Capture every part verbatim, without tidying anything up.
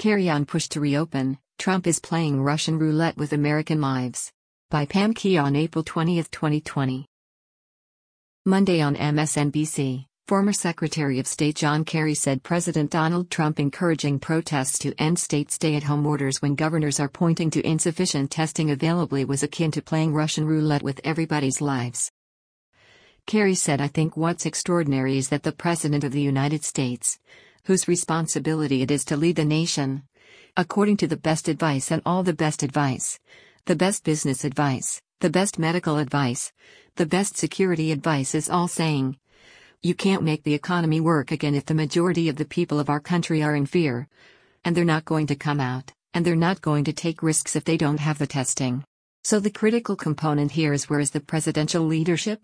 Carry on push to reopen, Trump is playing Russian roulette with American lives. By Pam Key on April twentieth, twenty twenty. Monday on M S N B C, former Secretary of State John Kerry said President Donald Trump encouraging protests to end state stay-at-home orders when governors are pointing to insufficient testing availability was akin to playing Russian roulette with everybody's lives. Kerry said, "I think what's extraordinary is that the President of the United States, whose responsibility it is to lead the nation, according to the best advice and all the best advice, the best business advice, the best medical advice, the best security advice is all saying, you can't make the economy work again if the majority of the people of our country are in fear, and they're not going to come out, and they're not going to take risks if they don't have the testing. So the critical component here is, where is the presidential leadership?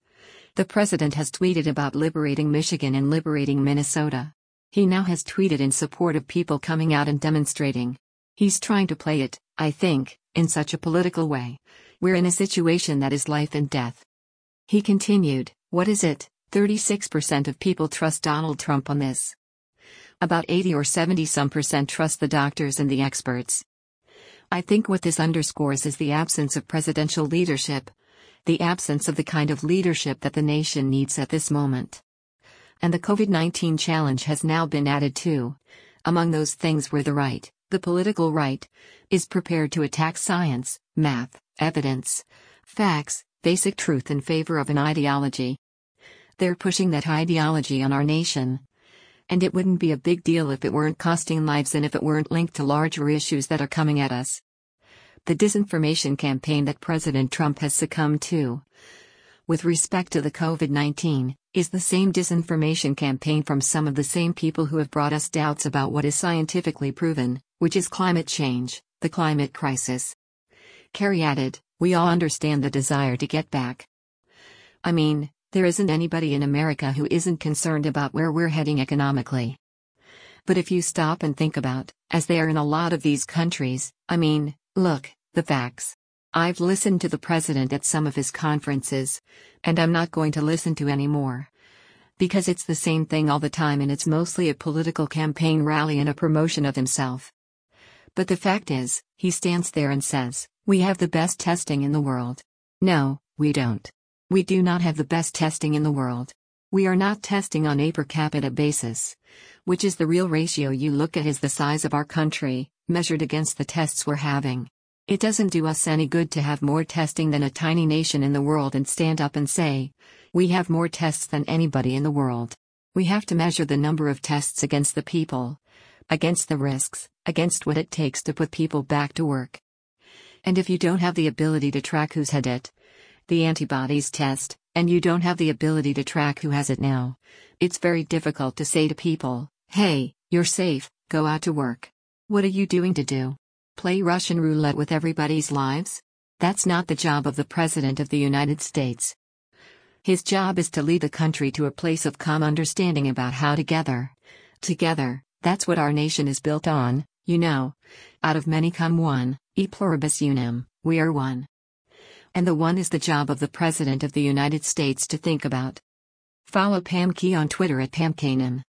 The president has tweeted about liberating Michigan and liberating Minnesota. He now has tweeted in support of people coming out and demonstrating. He's trying to play it, I think, in such a political way. We're in a situation that is life and death." He continued, "What is it? thirty-six percent of people trust Donald Trump on this. About eighty or seventy some percent trust the doctors and the experts. I think what this underscores is the absence of presidential leadership. The absence of the kind of leadership that the nation needs at this moment. And the COVID nineteen challenge has now been added too. Among those things where the right, the political right, is prepared to attack science, math, evidence, facts, basic truth in favor of an ideology. They're pushing that ideology on our nation. And it wouldn't be a big deal if it weren't costing lives and if it weren't linked to larger issues that are coming at us. The disinformation campaign that President Trump has succumbed to, with respect to the COVID nineteen, is the same disinformation campaign from some of the same people who have brought us doubts about what is scientifically proven, which is climate change, the climate crisis." Kerry added, "We all understand the desire to get back. I mean, there isn't anybody in America who isn't concerned about where we're heading economically. But if you stop and think about, as they are in a lot of these countries, I mean, look, the facts. I've listened to the president at some of his conferences, and I'm not going to listen to any more. Because it's the same thing all the time and it's mostly a political campaign rally and a promotion of himself. But the fact is, he stands there and says, we have the best testing in the world. No, we don't. We do not have the best testing in the world. We are not testing on a per capita basis, which is the real ratio you look at is the size of our country, measured against the tests we're having. It doesn't do us any good to have more testing than a tiny nation in the world and stand up and say, we have more tests than anybody in the world. We have to measure the number of tests against the people, against the risks, against what it takes to put people back to work. And if you don't have the ability to track who's had it, the antibodies test, and you don't have the ability to track who has it now, it's very difficult to say to people, hey, you're safe, go out to work. What are you doing to do? Play Russian roulette with everybody's lives? That's not the job of the President of the United States. His job is to lead the country to a place of calm understanding about how together, together, that's what our nation is built on, you know. Out of many come one, e pluribus unum, we are one. And the one is the job of the President of the United States to think about." Follow Pam Key on Twitter at Pam Kanan.